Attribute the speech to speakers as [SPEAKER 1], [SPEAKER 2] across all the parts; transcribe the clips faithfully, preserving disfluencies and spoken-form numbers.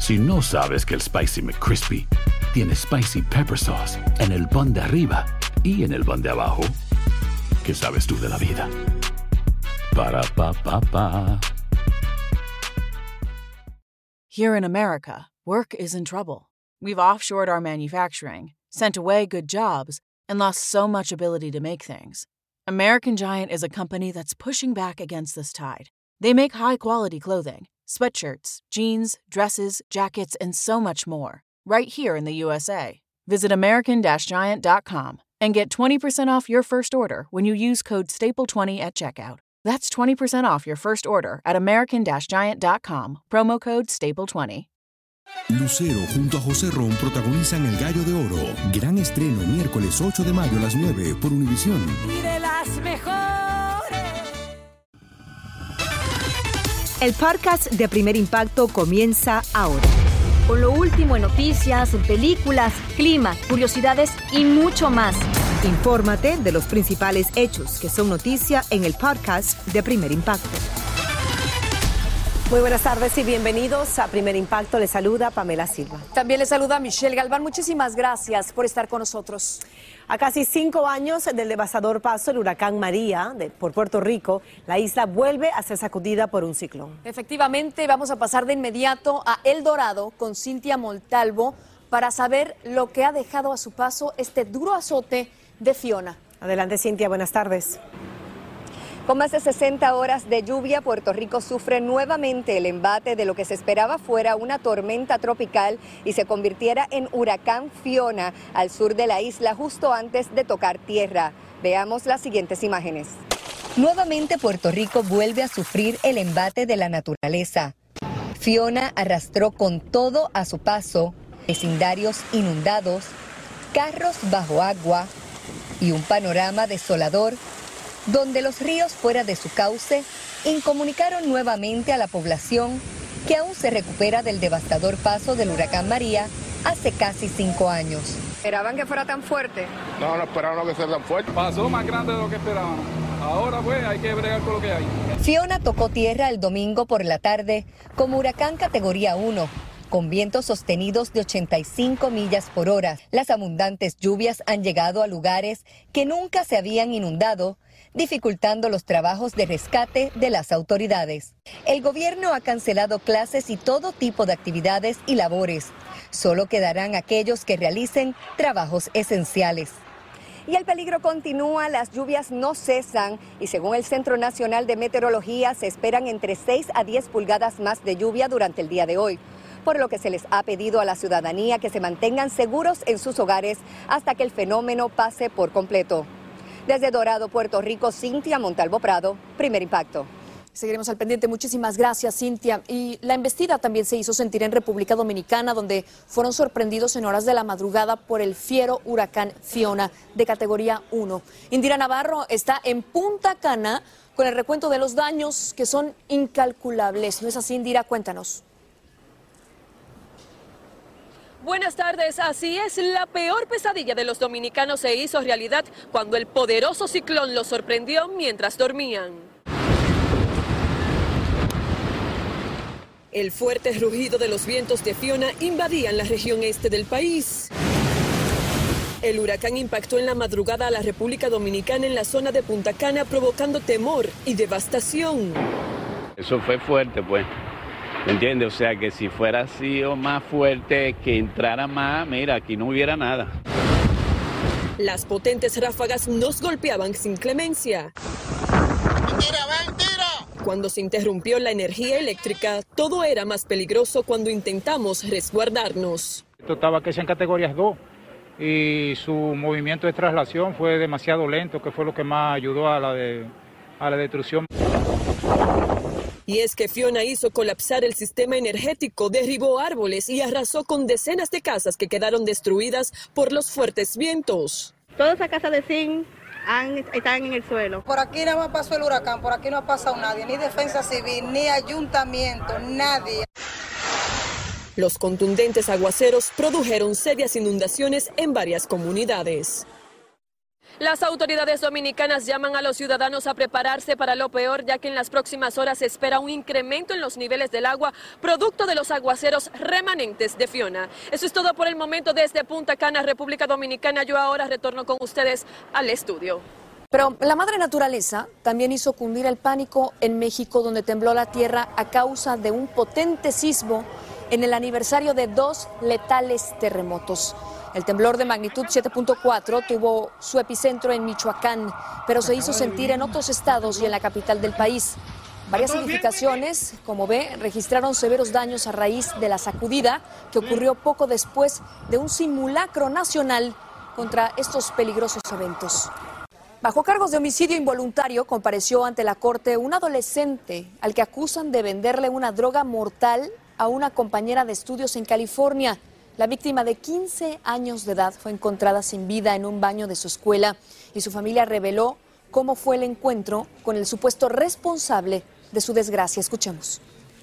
[SPEAKER 1] Si no sabes que el Spicy McCrispy tiene Spicy Pepper Sauce en el pan de arriba y en el pan de abajo, ¿qué sabes tú de la vida? Para, pa, pa, pa.
[SPEAKER 2] Here in America, work is in trouble. We've offshored our manufacturing, sent away good jobs, and lost so much ability to make things. American Giant is a company that's pushing back against this tide. They make high-quality clothing, sweatshirts, jeans, dresses, jackets, and so much more, right here in the U S A. Visit American Giant dot com and get twenty percent off your first order when you use code staple twenty at checkout. That's twenty percent off your first order at American Giant dot com, promo code staple twenty.
[SPEAKER 3] Lucero junto a José Ron protagonizan El Gallo de Oro. Gran estreno miércoles ocho de mayo a las nueve por Univisión.
[SPEAKER 4] Y de las mejores.
[SPEAKER 5] El podcast de Primer Impacto comienza ahora.
[SPEAKER 6] Con lo último en noticias, películas, clima, curiosidades y mucho más.
[SPEAKER 5] Infórmate de los principales hechos que son noticia en el podcast de Primer Impacto.
[SPEAKER 7] Muy buenas tardes y bienvenidos a Primer Impacto. Les saluda Pamela Silva.
[SPEAKER 4] También les saluda Michelle Galván. Muchísimas gracias por estar con nosotros.
[SPEAKER 7] A casi cinco años del devastador paso del huracán María de, por Puerto Rico, la isla vuelve a ser sacudida por un ciclón.
[SPEAKER 4] Efectivamente, vamos a pasar de inmediato a El Dorado con Cintia Montalvo para saber lo que ha dejado a su paso este duro azote de Fiona.
[SPEAKER 7] Adelante, Cintia. Buenas tardes.
[SPEAKER 8] Con más de sesenta horas de lluvia, Puerto Rico sufre nuevamente el embate de lo que se esperaba fuera una tormenta tropical y se convirtiera en huracán Fiona al sur de la isla justo antes de tocar tierra. Veamos las siguientes imágenes. Nuevamente Puerto Rico vuelve a sufrir el embate de la naturaleza. Fiona arrastró con todo a su paso vecindarios inundados, carros bajo agua y un panorama desolador donde los ríos fuera de su cauce incomunicaron nuevamente a la población que aún se recupera del devastador paso del huracán María hace casi cinco años. ¿Esperaban que fuera tan fuerte?
[SPEAKER 9] No, no esperaban que fuera tan fuerte.
[SPEAKER 10] Pasó más grande de lo que esperaban. Ahora pues hay que bregar con lo que hay.
[SPEAKER 8] Fiona tocó tierra el domingo por la tarde como huracán categoría uno. Con vientos sostenidos de ochenta y cinco millas por hora. Las abundantes lluvias han llegado a lugares que nunca se habían inundado, dificultando los trabajos de rescate de las autoridades. El gobierno ha cancelado clases y todo tipo de actividades y labores. Solo quedarán aquellos que realicen trabajos esenciales. Y el peligro continúa, las lluvias no cesan y según el Centro Nacional de Meteorología se esperan entre seis a diez pulgadas más de lluvia durante el día de hoy, por lo que se les ha pedido a la ciudadanía que se mantengan seguros en sus hogares hasta que el fenómeno pase por completo. Desde Dorado, Puerto Rico, Cintia Montalvo Prado, Primer Impacto.
[SPEAKER 4] Seguiremos al pendiente. Muchísimas gracias, Cintia. Y la embestida también se hizo sentir en República Dominicana, donde fueron sorprendidos en horas de la madrugada por el fiero huracán Fiona, de categoría uno. Indira Navarro está en Punta Cana con el recuento de los daños que son incalculables. ¿No es así, Indira? Cuéntanos.
[SPEAKER 11] Buenas tardes, así es, la peor pesadilla de los dominicanos se hizo realidad cuando el poderoso ciclón los sorprendió mientras dormían. El fuerte rugido de los vientos de Fiona invadían la región este del país. El huracán impactó en la madrugada a la República Dominicana en la zona de Punta Cana, provocando temor y devastación.
[SPEAKER 12] Eso fue fuerte, pues. ¿Me entiendes? O sea, que si fuera así o más fuerte, que entrara más, mira, aquí no hubiera nada.
[SPEAKER 11] Las potentes ráfagas nos golpeaban sin clemencia.
[SPEAKER 9] ¡Tira, ven, tira!
[SPEAKER 11] Cuando se interrumpió la energía eléctrica, todo era más peligroso cuando intentamos resguardarnos.
[SPEAKER 13] Esto estaba que es en categorías dos y su movimiento de traslación fue demasiado lento, que fue lo que más ayudó a la, de, a la destrucción.
[SPEAKER 11] Y es que Fiona hizo colapsar el sistema energético, derribó árboles y arrasó con decenas de casas que quedaron destruidas por los fuertes vientos.
[SPEAKER 14] Todas esas casas de zinc han, están en el suelo.
[SPEAKER 15] Por aquí nada más pasó el huracán, por aquí no ha pasado nadie, ni defensa civil, ni ayuntamiento, nadie.
[SPEAKER 11] Los contundentes aguaceros produjeron serias inundaciones en varias comunidades. Las autoridades dominicanas llaman a los ciudadanos a prepararse para lo peor, ya que en las próximas horas se espera un incremento en los niveles del agua, producto de los aguaceros remanentes de Fiona. Eso es todo por el momento desde Punta Cana, República Dominicana. Yo ahora retorno con ustedes al estudio.
[SPEAKER 4] Pero la madre naturaleza también hizo cundir el pánico en México, donde tembló la tierra a causa de un potente sismo en el aniversario de dos letales terremotos. El temblor de magnitud siete punto cuatro tuvo su epicentro en Michoacán, pero se hizo sentir en otros estados y en la capital del país. Varias edificaciones, como ve, registraron severos daños a raíz de la sacudida que ocurrió poco después de un simulacro nacional contra estos peligrosos eventos. Bajo cargos de homicidio involuntario, compareció ante la corte un adolescente al que acusan de venderle una droga mortal a una compañera de estudios en California. La víctima, de quince años de edad, fue encontrada sin vida en un baño de su escuela y su familia reveló cómo fue el encuentro con el supuesto responsable de su desgracia. Escuchemos.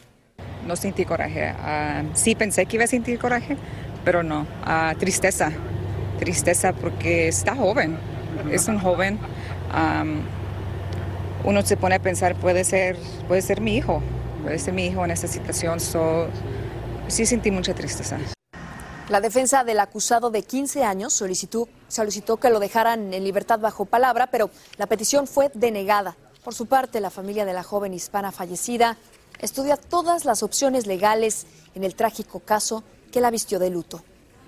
[SPEAKER 16] No sentí coraje. Uh, sí pensé que iba a sentir coraje, pero no. Uh, tristeza. Tristeza porque está joven. Es un joven. Um, uno se pone a pensar, puede ser, puede ser mi hijo. Puede ser mi hijo en esta situación. So, sí sentí mucha tristeza.
[SPEAKER 4] La defensa del acusado de quince años solicitó, solicitó que lo dejaran en libertad bajo palabra, pero la petición fue denegada. Por su parte, la familia de la joven hispana fallecida estudia todas las opciones legales en el trágico caso que la vistió de luto.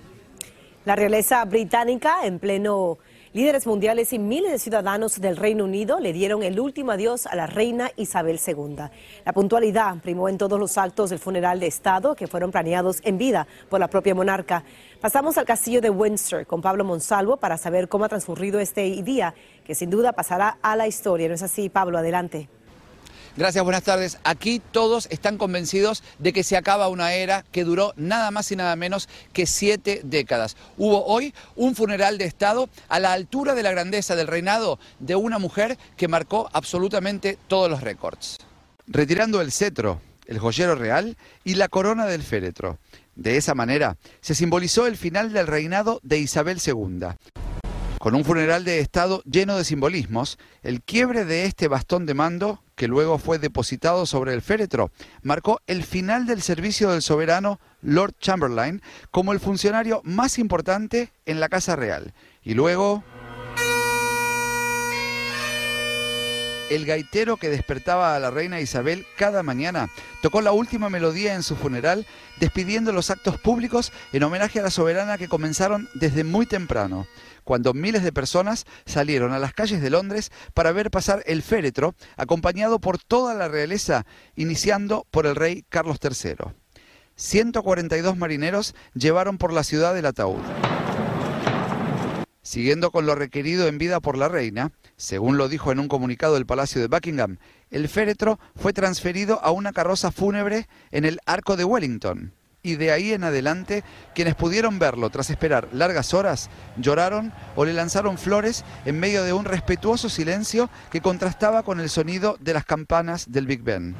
[SPEAKER 7] La realeza británica, en pleno líderes mundiales y miles de ciudadanos del Reino Unido le dieron el último adiós a la reina Isabel segunda. La puntualidad primó en todos los actos del funeral de Estado que fueron planeados en vida por la propia monarca. Pasamos al castillo de Windsor con Pablo Monsalvo para saber cómo ha transcurrido este día, que sin duda pasará a la historia. ¿No es así, Pablo? Adelante.
[SPEAKER 17] Gracias, buenas tardes. Aquí todos están convencidos de que se acaba una era que duró nada más y nada menos que siete décadas. Hubo hoy un funeral de Estado a la altura de la grandeza del reinado de una mujer que marcó absolutamente todos los récords. Retirando el cetro, el joyero real y la corona del féretro. De esa manera se simbolizó el final del reinado de Isabel segunda. Con un funeral de Estado lleno de simbolismos, el quiebre de este bastón de mando, que luego fue depositado sobre el féretro, marcó el final del servicio del soberano Lord Chamberlain como el funcionario más importante en la Casa Real. Y luego, el gaitero que despertaba a la reina Isabel cada mañana tocó la última melodía en su funeral, despidiendo los actos públicos en homenaje a la soberana que comenzaron desde muy temprano, cuando miles de personas salieron a las calles de Londres para ver pasar el féretro, acompañado por toda la realeza, iniciando por el rey Carlos tercero. ciento cuarenta y dos marineros llevaron por la ciudad el ataúd. Siguiendo con lo requerido en vida por la reina, según lo dijo en un comunicado del Palacio de Buckingham, el féretro fue transferido a una carroza fúnebre en el Arco de Wellington. Y de ahí en adelante, quienes pudieron verlo tras esperar largas horas, lloraron o le lanzaron flores en medio de un respetuoso silencio que contrastaba con el sonido de las campanas del Big Ben.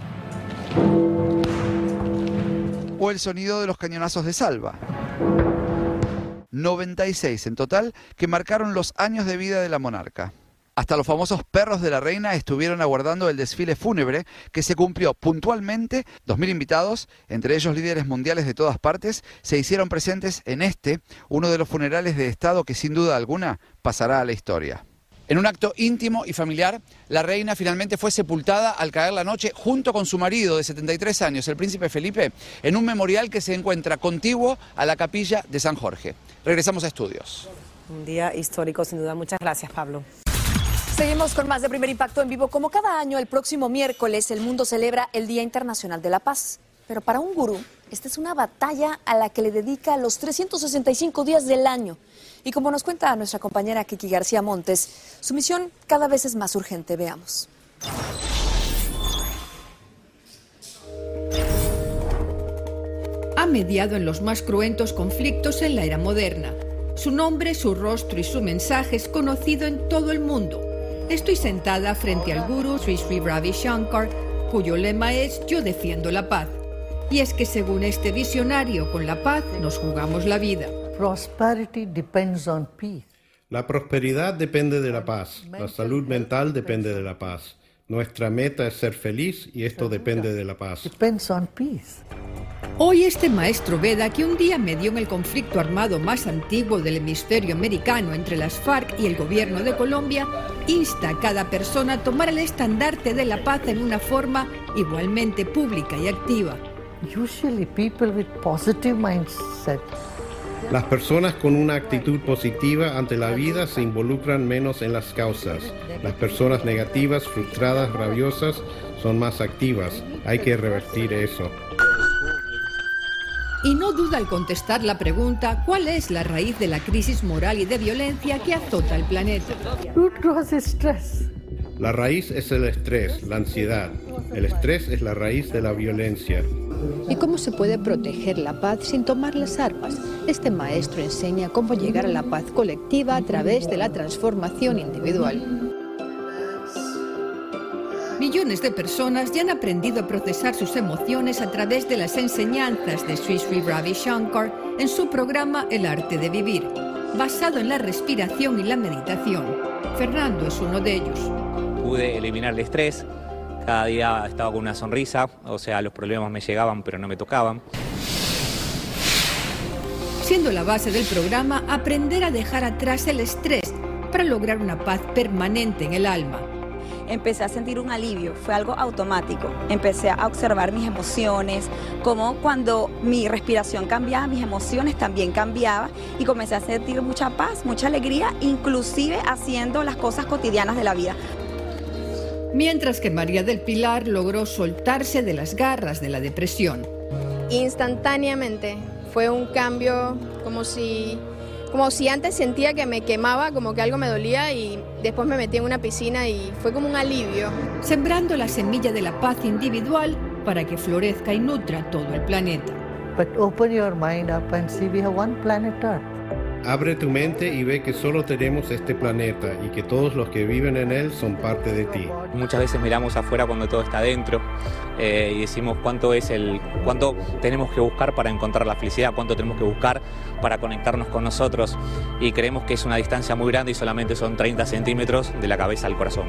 [SPEAKER 17] O el sonido de los cañonazos de salva. noventa y seis en total que marcaron los años de vida de la monarca. Hasta los famosos perros de la reina estuvieron aguardando el desfile fúnebre que se cumplió puntualmente. Dos mil invitados, entre ellos líderes mundiales de todas partes, se hicieron presentes en este, uno de los funerales de Estado que sin duda alguna pasará a la historia. En un acto íntimo y familiar, la reina finalmente fue sepultada al caer la noche junto con su marido de setenta y tres años, el príncipe Felipe, en un memorial que se encuentra contiguo a la capilla de San Jorge. Regresamos a estudios.
[SPEAKER 7] Un día histórico, sin duda. Muchas gracias, Pablo.
[SPEAKER 4] Seguimos con más de Primer Impacto en vivo. Como cada año, el próximo miércoles, el mundo celebra el Día Internacional de la Paz. Pero para un gurú, esta es una batalla a la que le dedica los trescientos sesenta y cinco días del año. Y como nos cuenta nuestra compañera Kiki García Montes, su misión cada vez es más urgente. Veamos.
[SPEAKER 18] Ha mediado en los más cruentos conflictos en la era moderna. Su nombre, su rostro y su mensaje es conocido en todo el mundo. Estoy sentada frente al gurú Sri Sri Ravi Shankar, cuyo lema es "Yo defiendo la paz". Y es que según este visionario, con la paz nos jugamos la vida.
[SPEAKER 19] Prosperity depends on peace. La prosperidad depende de la paz. La salud mental depende de la paz. Nuestra meta es ser feliz y esto depende de la paz.
[SPEAKER 18] Hoy este maestro Veda, que un día medió en el conflicto armado más antiguo del hemisferio americano entre las FARC y el gobierno de Colombia, insta a cada persona a tomar el estandarte de la paz en una forma igualmente pública y activa.
[SPEAKER 20] Usually people with positive mindset.
[SPEAKER 19] Las personas con una actitud positiva ante la vida se involucran menos en las causas. Las personas negativas, frustradas, rabiosas, son más activas. Hay que revertir eso.
[SPEAKER 18] Y no duda al contestar la pregunta, ¿cuál es la raíz de la crisis moral y de violencia que azota el planeta?
[SPEAKER 20] Root cause is stress.
[SPEAKER 19] La raíz es el estrés, la ansiedad. El estrés es la raíz de la violencia.
[SPEAKER 21] ¿Y cómo se puede proteger la paz sin tomar las armas? Este maestro enseña cómo llegar a la paz colectiva a través de la transformación individual.
[SPEAKER 18] Millones de personas ya han aprendido a procesar sus emociones a través de las enseñanzas de Sri Sri Ravi Shankar en su programa El Arte de Vivir, basado en la respiración y la meditación. Fernando es uno de ellos.
[SPEAKER 22] Pude eliminar el estrés. Cada día estaba con una sonrisa, o sea, los problemas me llegaban pero no me tocaban.
[SPEAKER 18] Siendo la base del programa aprender a dejar atrás el estrés para lograr una paz permanente en el alma.
[SPEAKER 23] Empecé a sentir un alivio, fue algo automático. Empecé a observar mis emociones, como cuando mi respiración cambiaba, mis emociones también cambiaban y comencé a sentir mucha paz, mucha alegría, inclusive haciendo las cosas cotidianas de la vida.
[SPEAKER 18] Mientras que María del Pilar logró soltarse de las garras de la depresión.
[SPEAKER 24] Instantáneamente fue un cambio como si, como si antes sentía que me quemaba, como que algo me dolía y después me metí en una piscina y fue como un alivio.
[SPEAKER 18] Sembrando la semilla de la paz individual para que florezca y nutra todo el planeta.
[SPEAKER 20] But open your mind up and see we have one planet Earth.
[SPEAKER 19] Abre tu mente y ve que solo tenemos este planeta y que todos los que viven en él son parte de ti.
[SPEAKER 22] Muchas veces miramos afuera cuando todo está dentro eh, y decimos cuánto es el, cuánto tenemos que buscar para encontrar la felicidad, cuánto tenemos que buscar para conectarnos con nosotros y creemos que es una distancia muy grande y solamente son treinta centímetros de la cabeza al corazón.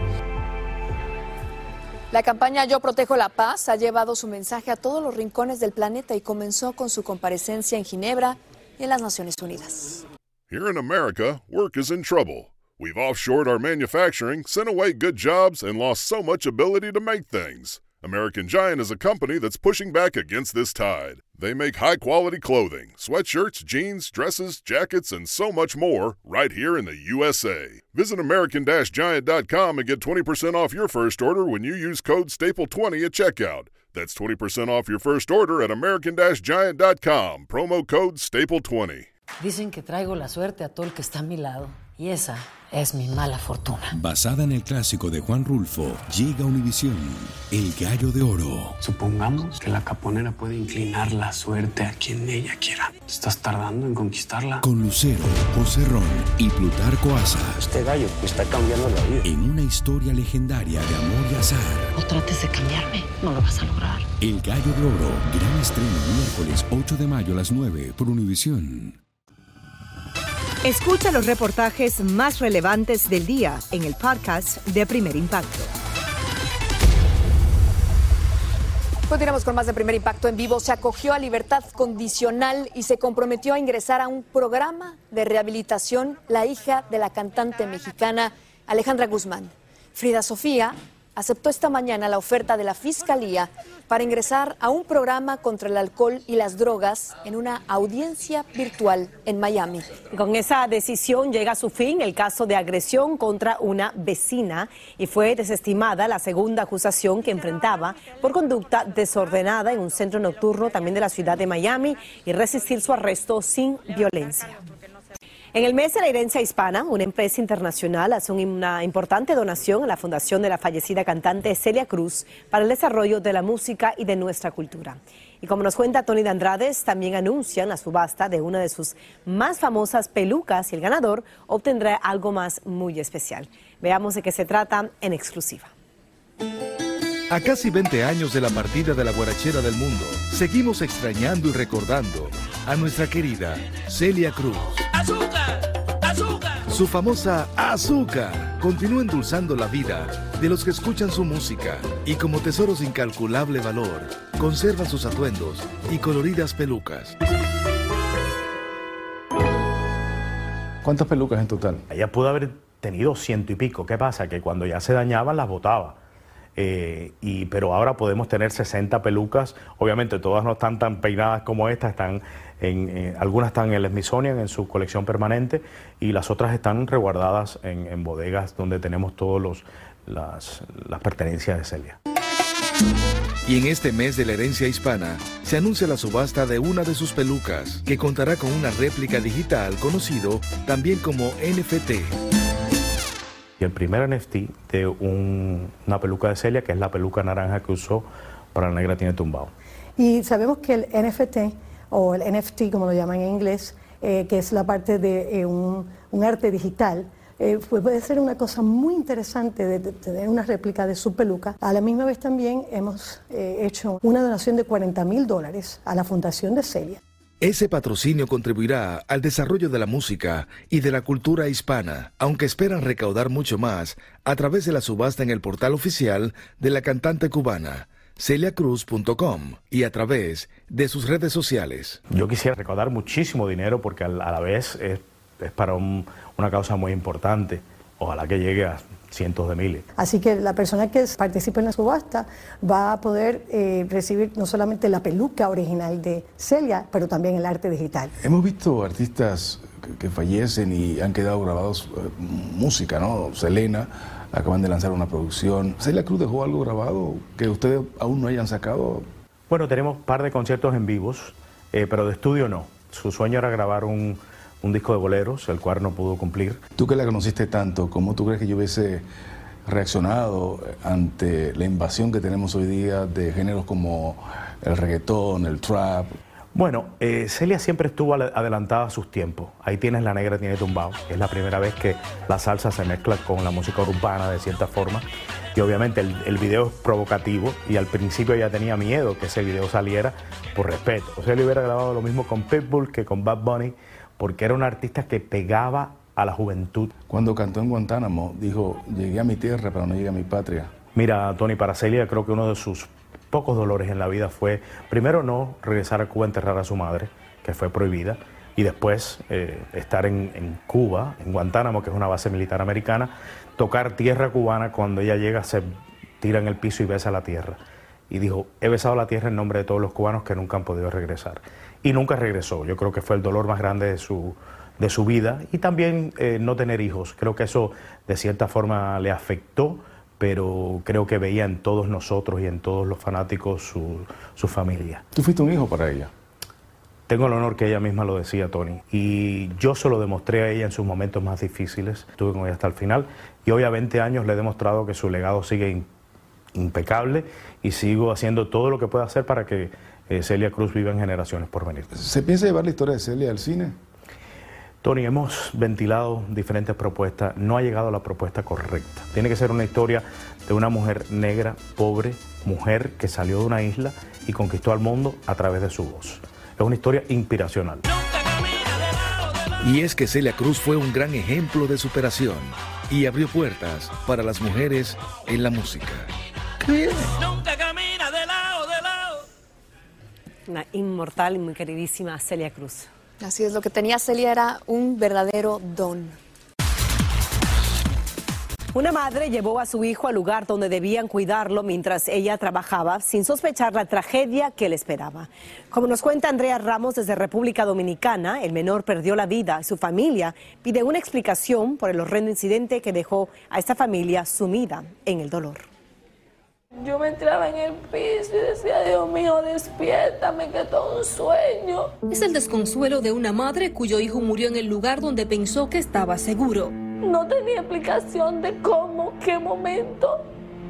[SPEAKER 4] La campaña Yo Protejo la Paz ha llevado su mensaje a todos los rincones del planeta y comenzó con su comparecencia en Ginebra y en las Naciones Unidas.
[SPEAKER 25] Here in America, work is in trouble. We've offshored our manufacturing, sent away good jobs, and lost so much ability to make things. American Giant is a company that's pushing back against this tide. They make high-quality clothing, sweatshirts, jeans, dresses, jackets, and so much more right here in the U S A. Visit American Giant dot com and get twenty percent off your first order when you use code staple twenty at checkout. That's twenty percent off your first order at American Giant dot com, promo code staple twenty.
[SPEAKER 26] Dicen que traigo la suerte a todo el que está a mi lado, y esa es mi mala fortuna.
[SPEAKER 3] Basada en el clásico de Juan Rulfo, llega Univisión, El Gallo de Oro.
[SPEAKER 27] Supongamos que la caponera puede inclinar la suerte a quien ella quiera. ¿Estás tardando en conquistarla?
[SPEAKER 3] Con Lucero, José Ron y Plutarco Asa.
[SPEAKER 27] Este gallo me está cambiando la vida.
[SPEAKER 3] En una historia legendaria de amor y azar.
[SPEAKER 26] No trates de cambiarme, no lo vas a lograr.
[SPEAKER 3] El Gallo de Oro, gran estreno miércoles ocho de mayo a las nueve por Univisión.
[SPEAKER 5] Escucha los reportajes más relevantes del día en el podcast de Primer Impacto.
[SPEAKER 4] Continuamos con más de Primer Impacto en vivo. Se acogió a libertad condicional y se comprometió a ingresar a un programa de rehabilitación la hija de la cantante mexicana Alejandra Guzmán. Frida Sofía aceptó esta mañana la oferta de la Fiscalía para ingresar a un programa contra el alcohol y las drogas en una audiencia virtual en Miami.
[SPEAKER 7] Con esa decisión llega a su fin el caso de agresión contra una vecina y fue desestimada la segunda acusación que enfrentaba por conducta desordenada en un centro nocturno también de la ciudad de Miami y resistir su arresto sin violencia. En el mes de la herencia hispana, una empresa internacional hace una importante donación a la fundación de la fallecida cantante Celia Cruz para el desarrollo de la música y de nuestra cultura. Y como nos cuenta Tony de Andrades, también anuncian la subasta de una de sus más famosas pelucas y el ganador obtendrá algo más muy especial. Veamos de qué se trata en exclusiva.
[SPEAKER 28] A casi veinte años de la partida de la guarachera del mundo, seguimos extrañando y recordando a nuestra querida Celia Cruz.
[SPEAKER 9] ¡Azúcar! ¡Azúcar!
[SPEAKER 28] Su famosa azúcar continúa endulzando la vida de los que escuchan su música y como tesoro de incalculable valor, conservan sus atuendos y coloridas pelucas.
[SPEAKER 1] ¿Cuántas pelucas en total?
[SPEAKER 2] Ella pudo haber tenido ciento y pico. ¿Qué pasa? Que cuando ya se dañaban las botaba. Eh, y, pero ahora podemos tener sesenta pelucas. Obviamente todas no están tan peinadas como esta, están en, eh, algunas están en el Smithsonian en su colección permanente y las otras están resguardadas en, en bodegas donde tenemos todas las, las pertenencias de Celia.
[SPEAKER 28] Y en este mes de la herencia hispana, se anuncia la subasta de una de sus pelucas, que contará con una réplica digital conocido también como N F T.
[SPEAKER 2] Y el primer N F T de un, una peluca de Celia, que es la peluca naranja que usó para La Negra Tiene Tumbao.
[SPEAKER 6] Y sabemos que el N F T, o el N F T como lo llaman en inglés, eh, que es la parte de eh, un, un arte digital, Eh, pues puede ser una cosa muy interesante de, de tener una réplica de su peluca. A la misma vez también hemos eh, hecho una donación de cuarenta mil dólares a la Fundación de Celia.
[SPEAKER 28] Ese patrocinio contribuirá al desarrollo de la música y de la cultura hispana, aunque esperan recaudar mucho más a través de la subasta en el portal oficial de la cantante cubana, celia cruz punto com, y a través de sus redes sociales.
[SPEAKER 2] Yo quisiera recaudar muchísimo dinero porque a la vez es, es para un, una causa muy importante. Ojalá que llegue a cientos de miles.
[SPEAKER 6] Así que la persona que participe en la subasta va a poder eh, recibir no solamente la peluca original de Celia, pero también el arte digital.
[SPEAKER 1] Hemos visto artistas que, que fallecen y han quedado grabados eh, música, ¿no? Selena, acaban de lanzar una producción. ¿Celia Cruz dejó algo grabado que ustedes aún no hayan sacado?
[SPEAKER 2] Bueno, tenemos un par de conciertos en vivos, eh, pero de estudio no. Su sueño era grabar un... un disco de boleros, el cual no pudo cumplir.
[SPEAKER 1] Tú que la conociste tanto, ¿cómo tú crees que yo hubiese reaccionado ante la invasión que tenemos hoy día de géneros como el reggaetón, el trap?
[SPEAKER 2] Bueno, eh, Celia siempre estuvo adelantada a sus tiempos. Ahí tienes La Negra Tiene Tumbao. Es la primera vez que la salsa se mezcla con la música urbana de cierta forma. Y obviamente el, el video es provocativo y al principio ella tenía miedo que ese video saliera por respeto. O sea, le hubiera grabado lo mismo con Pitbull que con Bad Bunny, porque era un artista que pegaba a la juventud.
[SPEAKER 1] Cuando cantó en Guantánamo, dijo, llegué a mi tierra, pero no llegué a mi patria.
[SPEAKER 2] Mira, Tony, para Celia creo que uno de sus pocos dolores en la vida fue, primero, no regresar a Cuba a enterrar a su madre, que fue prohibida, y después eh, estar en, en Cuba, en Guantánamo, que es una base militar americana, tocar tierra cubana, cuando ella llega se tira en el piso y besa la tierra. Y dijo, he besado la tierra en nombre de todos los cubanos que nunca han podido regresar. Y nunca regresó. Yo creo que fue el dolor más grande de su, de su vida. Y también eh, no tener hijos. Creo que eso de cierta forma le afectó, pero creo que veía en todos nosotros y en todos los fanáticos su, su familia.
[SPEAKER 1] ¿Tú fuiste un hijo para ella?
[SPEAKER 2] Tengo el honor que ella misma lo decía, Tony. Y yo se lo demostré a ella en sus momentos más difíciles. Estuve con ella hasta el final. Y hoy a veinte años le he demostrado que su legado sigue impecable y sigo haciendo todo lo que pueda hacer para que eh, Celia Cruz viva en generaciones por venir.
[SPEAKER 1] ¿Se piensa llevar la historia de Celia al cine?
[SPEAKER 2] Tony, hemos ventilado diferentes propuestas, no ha llegado la propuesta correcta. Tiene que ser una historia de una mujer negra, pobre, mujer que salió de una isla y conquistó al mundo a través de su voz. Es una historia inspiracional.
[SPEAKER 28] Y es que Celia Cruz fue un gran ejemplo de superación y abrió puertas para las mujeres en la música.
[SPEAKER 8] Nunca camina de lado, de lado.
[SPEAKER 7] Una inmortal y muy queridísima Celia Cruz.
[SPEAKER 4] Así es, lo que tenía Celia era un verdadero don.
[SPEAKER 7] Una madre llevó a su hijo al lugar donde debían cuidarlo mientras ella trabajaba, sin sospechar la tragedia que le esperaba. Como nos cuenta Andrea Ramos desde República Dominicana, el menor perdió la vida y su familia pide una explicación por el horrendo incidente que dejó a esta familia sumida en el dolor.
[SPEAKER 10] Yo me entraba en el piso y decía, Dios mío, despiértame, que todo es un sueño.
[SPEAKER 12] Es el desconsuelo de una madre cuyo hijo murió en el lugar donde pensó que estaba seguro.
[SPEAKER 10] No tenía explicación de cómo, qué momento,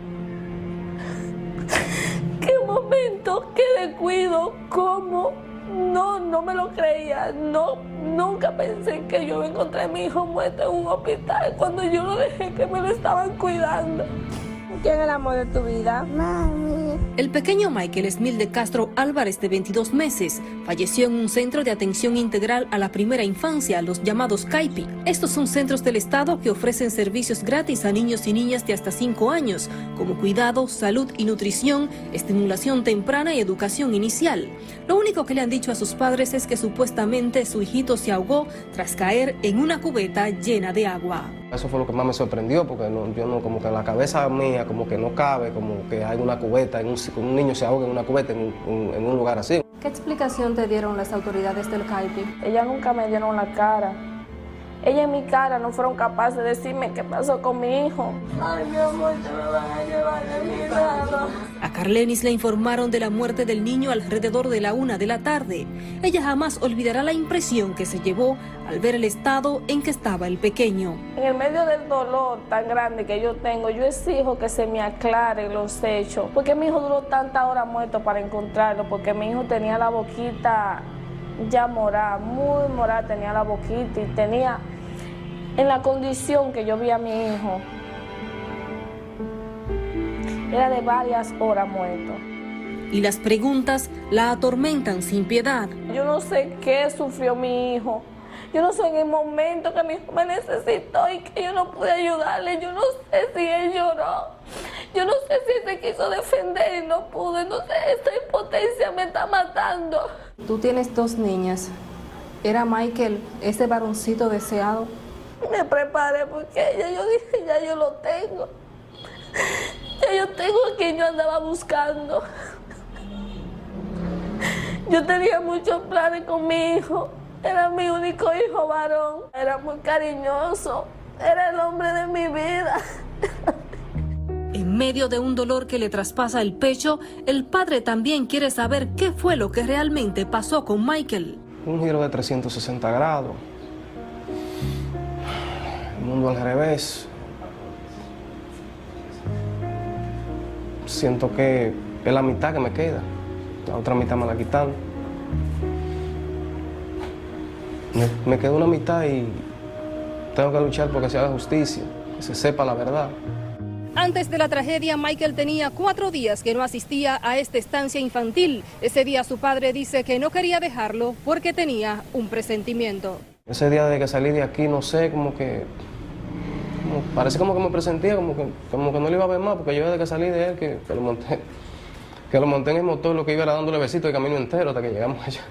[SPEAKER 10] qué momento, qué descuido, cómo. No, no me lo creía. No, nunca pensé que yo iba a encontrar a mi hijo muerto en un hospital cuando yo lo dejé que me lo estaban cuidando. ¿Quién es el amor de tu vida? Mami.
[SPEAKER 12] El pequeño Michael Esmilde Castro Álvarez, de veintidós meses, falleció en un centro de atención integral a la primera infancia, los llamados CAIPI. Estos son centros del Estado que ofrecen servicios gratis a niños y niñas de hasta cinco años, como cuidado, salud y nutrición, estimulación temprana y educación inicial. Lo único que le han dicho a sus padres es que supuestamente su hijito se ahogó tras caer en una cubeta llena de agua.
[SPEAKER 11] Eso fue lo que más me sorprendió, porque no, yo no, como que en la cabeza mía como que no cabe, como que hay una cubeta, en un, un niño se ahoga en una cubeta en un, en un lugar así.
[SPEAKER 13] ¿Qué explicación te dieron las autoridades del CAIPI?
[SPEAKER 10] Ellas nunca me dieron la cara. Ellas en mi cara no fueron capaces de decirme qué pasó con mi hijo. Ay, mi amor, te me van a llevar de mi lado.
[SPEAKER 12] A Carlenis le informaron de la muerte del niño alrededor de la una de la tarde. Ella jamás olvidará la impresión que se llevó al ver el estado en que estaba el pequeño.
[SPEAKER 10] En el medio del dolor tan grande que yo tengo, yo exijo que se me aclaren los hechos. Porque mi hijo duró tantas horas muerto para encontrarlo, porque mi hijo tenía la boquita ya morada, muy morada tenía la boquita y tenía, en la condición que yo vi a mi hijo, era de varias horas muerto.
[SPEAKER 12] Y las preguntas la atormentan sin piedad.
[SPEAKER 10] Yo no sé qué sufrió mi hijo. Yo no sé en el momento que mi hijo me necesitó y que yo no pude ayudarle. Yo no sé si él lloró. Yo no sé si él se quiso defender y no pudo. No sé, esta impotencia me está matando.
[SPEAKER 13] Tú tienes dos niñas. ¿Era Michael ese varoncito deseado?
[SPEAKER 10] Me preparé porque ya yo dije, ya yo lo tengo. Ya yo tengo a quien yo andaba buscando. Yo tenía muchos planes con mi hijo. Era mi único hijo varón. Era muy cariñoso. Era el hombre de mi vida.
[SPEAKER 12] En medio de un dolor que le traspasa el pecho, el padre también quiere saber qué fue lo que realmente pasó con Michael.
[SPEAKER 11] Un giro de trescientos sesenta grados. El mundo al revés. Siento que es la mitad que me queda. La otra mitad me la quitan. Me, me quedó una mitad y tengo que luchar porque se haga justicia, que se sepa la verdad.
[SPEAKER 12] Antes de la tragedia, Michael tenía cuatro días que no asistía a esta estancia infantil. Ese día su padre dice que no quería dejarlo porque tenía un presentimiento.
[SPEAKER 11] Ese día de que salí de aquí, no sé, como que... Como, parece como que me presentía, como que, como que no le iba a ver más, porque yo desde que salí de él, que, que, lo monté, que lo monté en el motor, lo que iba era dándole besitos el camino entero hasta que llegamos allá.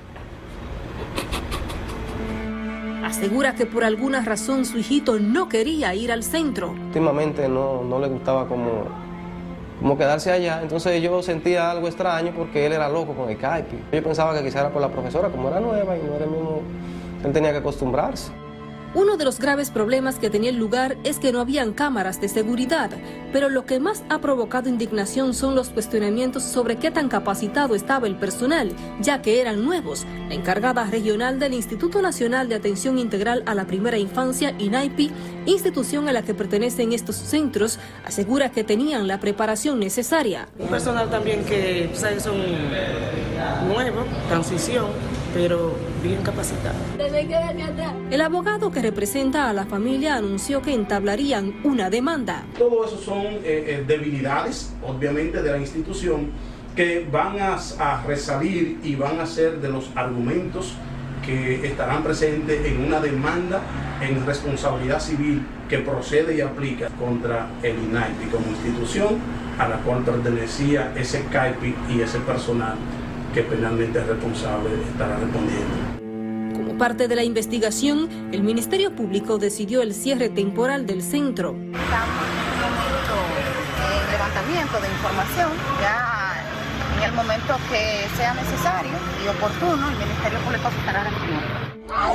[SPEAKER 12] Asegura que por alguna razón su hijito no quería ir al centro.
[SPEAKER 11] Últimamente no, no le gustaba como, como quedarse allá, entonces yo sentía algo extraño porque él era loco con el CAIPI. Yo pensaba que quizá era por la profesora, como era nueva y no era el mismo, él tenía que acostumbrarse.
[SPEAKER 12] Uno de los graves problemas que tenía el lugar es que no habían cámaras de seguridad, pero lo que más ha provocado indignación son los cuestionamientos sobre qué tan capacitado estaba el personal, ya que eran nuevos. La encargada regional del Instituto Nacional de Atención Integral a la Primera Infancia, INAIPI, institución a la que pertenecen estos centros, asegura que tenían la preparación necesaria.
[SPEAKER 14] Un personal también que, ¿sabes?, son nuevos, transición, pero bien capacitado.
[SPEAKER 12] El abogado que representa a la familia anunció que entablarían una demanda.
[SPEAKER 15] Todo eso son eh, eh, debilidades, obviamente, de la institución que van a, a resalir y van a ser de los argumentos que estarán presentes en una demanda en responsabilidad civil que procede y aplica contra el INAIPI como institución a la cual pertenecía ese CAIPI y ese personal que penalmente es responsable estará respondiendo.
[SPEAKER 12] Como parte de la investigación, el Ministerio Público decidió el cierre temporal del centro.
[SPEAKER 16] Estamos en un momento de levantamiento de información, ya en el momento que sea necesario y oportuno, el Ministerio Público se estará refiriendo.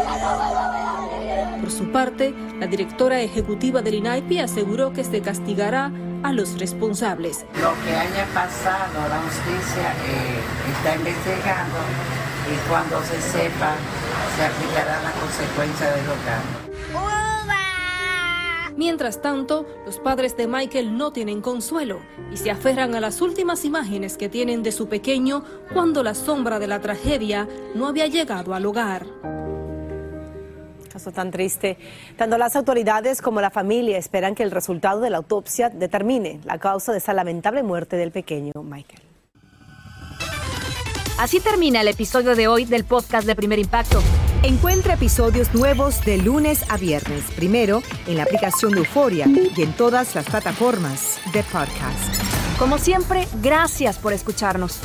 [SPEAKER 12] Por su parte, la directora ejecutiva del INAIPI aseguró que se castigará a los responsables.
[SPEAKER 17] Lo que haya pasado, la justicia eh, está investigando y cuando se sepa, se aplicará la consecuencia de los daños.
[SPEAKER 12] Mientras tanto, los padres de Michael no tienen consuelo y se aferran a las últimas imágenes que tienen de su pequeño cuando la sombra de la tragedia no había llegado al hogar.
[SPEAKER 7] Caso tan triste. Tanto las autoridades como la familia esperan que el resultado de la autopsia determine la causa de esa lamentable muerte del pequeño Michael.
[SPEAKER 18] Así termina el episodio de hoy del podcast de Primer Impacto.
[SPEAKER 5] Encuentra episodios nuevos de lunes a viernes, primero en la aplicación de Euforia y en todas las plataformas de podcast.
[SPEAKER 18] Como siempre, gracias por escucharnos.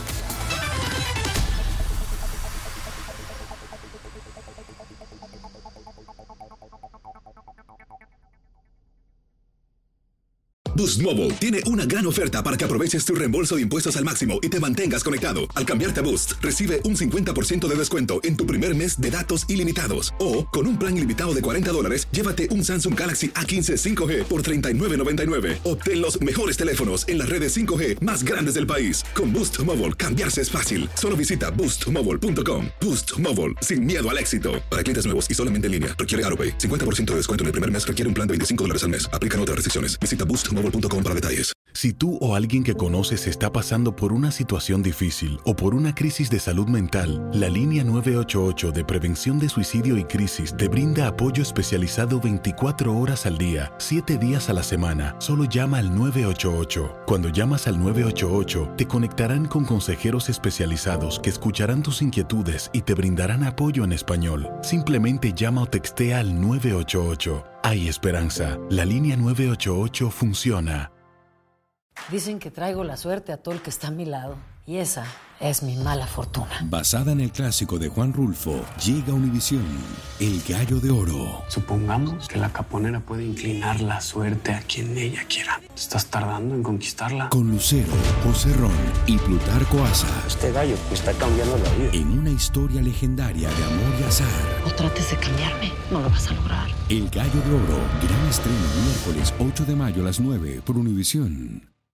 [SPEAKER 19] Boost Mobile tiene una gran oferta para que aproveches tu reembolso de impuestos al máximo y te mantengas conectado. Al cambiarte a Boost, recibe un cincuenta por ciento de descuento en tu primer mes de datos ilimitados. O, con un plan ilimitado de cuarenta dólares, llévate un Samsung Galaxy A quince cinco G por treinta y nueve noventa y nueve. Obtén los mejores teléfonos en las redes cinco G más grandes del país. Con Boost Mobile, cambiarse es fácil. Solo visita boost mobile punto com. Boost Mobile, sin miedo al éxito. Para clientes nuevos y solamente en línea, requiere AutoPay. cincuenta por ciento de descuento en el primer mes, requiere un plan de veinticinco dólares al mes. Aplican otras restricciones. Visita boost mobile punto com para detalles.
[SPEAKER 3] Si tú o alguien que conoces está pasando por una situación difícil o por una crisis de salud mental, la línea nueve ocho ocho de prevención de suicidio y crisis te brinda apoyo especializado veinticuatro horas al día, siete días a la semana. Solo llama al nueve ocho ocho. Cuando llamas al nueve ocho ocho, te conectarán con consejeros especializados que escucharán tus inquietudes y te brindarán apoyo en español. Simplemente llama o textea al nueve ocho ocho. Hay esperanza. La línea nueve ocho ocho funciona.
[SPEAKER 26] Dicen que traigo la suerte a todo el que está a mi lado. Y esa es mi mala fortuna.
[SPEAKER 3] Basada en el clásico de Juan Rulfo, llega Univisión, El Gallo de Oro.
[SPEAKER 27] Supongamos que la caponera puede inclinar la suerte a quien ella quiera. ¿Estás tardando en conquistarla?
[SPEAKER 3] Con Lucero, José Ron y Plutarco Asa.
[SPEAKER 27] Este gallo me está cambiando la vida.
[SPEAKER 3] En una historia legendaria de amor y azar.
[SPEAKER 26] No trates de cambiarme, no lo vas a lograr.
[SPEAKER 3] El Gallo de Oro, gran estreno miércoles ocho de mayo a las nueve por Univisión.